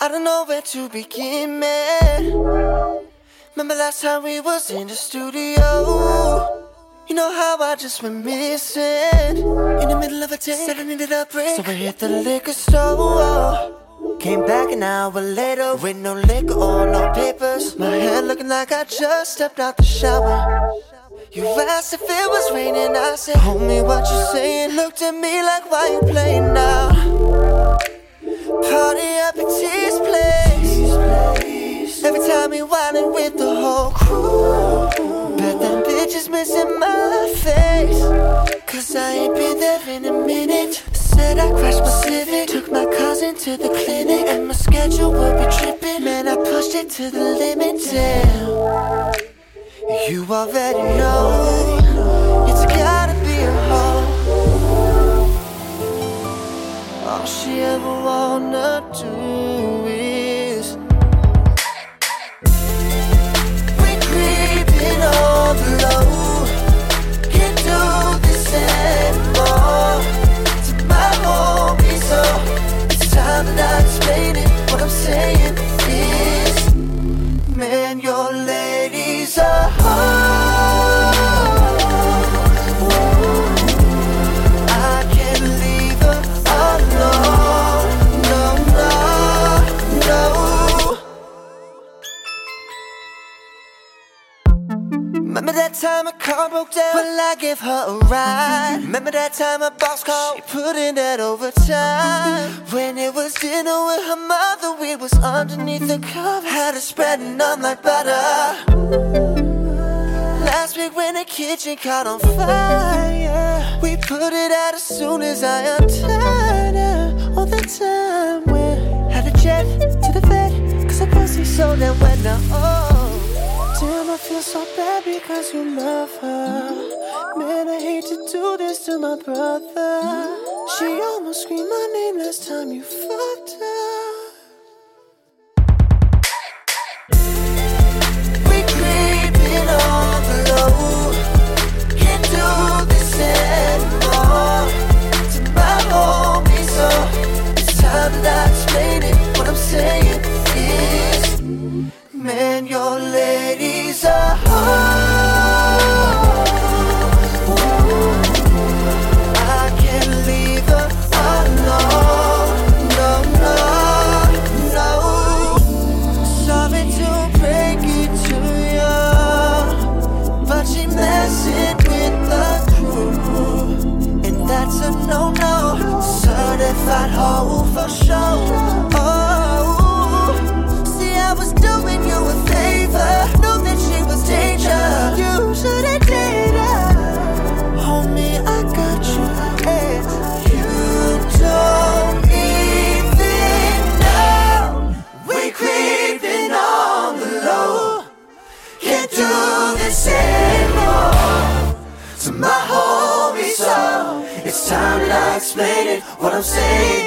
I don't know where to begin, man. Remember last time we was in the studio? You know how I just went missing in the middle of a day, said I needed a break, so I hit the liquor store. Came back an hour later with no liquor or no papers. My hair looking like I just stepped out the shower. You asked if it was raining, I said, homie, what you saying? Looked at me like, why you playing now? Party up at T's place. Every time we wildin' with the whole crew. Bet them bitches missing my face, cause I ain't been there in a minute. Said I crashed my Civic, took my cousin to the clinic, and my schedule would be tripping. Man, I pushed it to the limit, damn. You already know it's gotta be a hoe. All she ever wanna do is we creeping on the low. Can't do this anymore. To my homie, so it's time that I explain it. What I'm saying is, man, your lady's a hoe. Remember that time a car broke down? Well, I gave her a ride. Remember that time a boss called? She put in that overtime. When it was dinner with her mother, we was underneath the covers. Had her spreading up like butter. Last week when the kitchen caught on fire, we put it out as soon as I untied her. All the time we had a jet to the vet, cause her pussy so damn wet now. Oh, damn, I feel so bad because you love her. Man, I hate to do this to my brother. She almost screamed my name last time you fucked her. We creeping on the low. Can't do this anymore. To my homie, so it's time that I explain it. What I'm saying is, man, your lady's a hoe. I can't leave her alone. No, no, no. Sorry to break it to you, but she messing with the crew, and that's a no-no. Certified hoe for sure. Oh, see, I was doing you a favor. Knew that she was danger. You should've dated her. Homie, I got you. Hey, you don't even know. We creeping on the low. Can't do this anymore. To my homie, so it's time that I explain it. What I'm saying